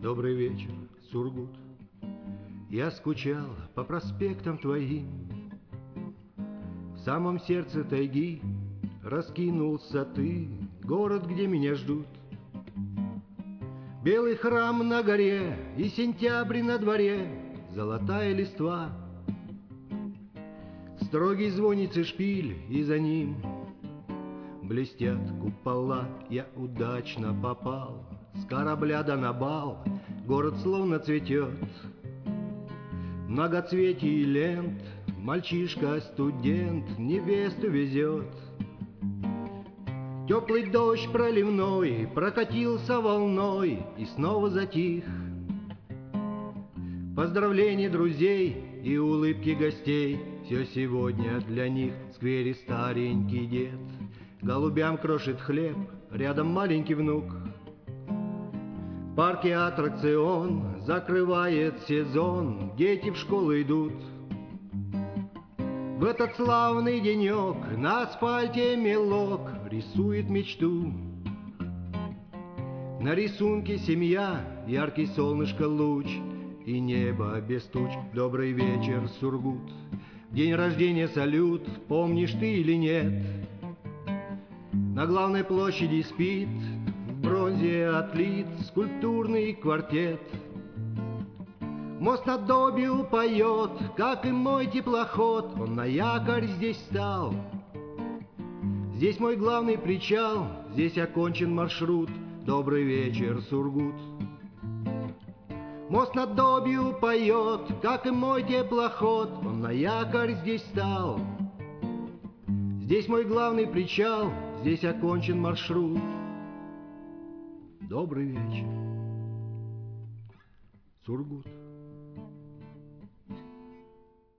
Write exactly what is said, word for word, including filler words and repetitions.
Добрый вечер, Сургут. Я скучал по проспектам твоим. В самом сердце тайги раскинулся ты, город, где меня ждут. Белый храм на горе и сентябрь на дворе, золотая листва. Строгий звонится шпиль, и за ним блестят купола. Я удачно попал с корабля да на бал. Город словно цветет, многоцветий лент. Мальчишка-студент невесту везет. Теплый дождь проливной прокатился волной и снова затих. Поздравления друзей и улыбки гостей, все сегодня для них. В сквере старенький дед голубям крошит хлеб, рядом маленький внук. В парке аттракцион закрывает сезон, дети в школу идут. В этот славный денек на асфальте мелок рисует мечту. На рисунке семья, яркий солнышко луч и небо без туч. Добрый вечер, Сургут. День рождения салют, помнишь ты или нет? На главной площади спит, в бронзе отлит скульптурный квартет. Мост над Добью поет, как и мой теплоход. Он на якорь здесь стал. Здесь мой главный причал, здесь окончен маршрут. Добрый вечер, Сургут. Мост над Добью поет, как и мой теплоход. Он на якорь здесь стал. Здесь мой главный причал, здесь окончен маршрут. Добрый вечер, Сургут.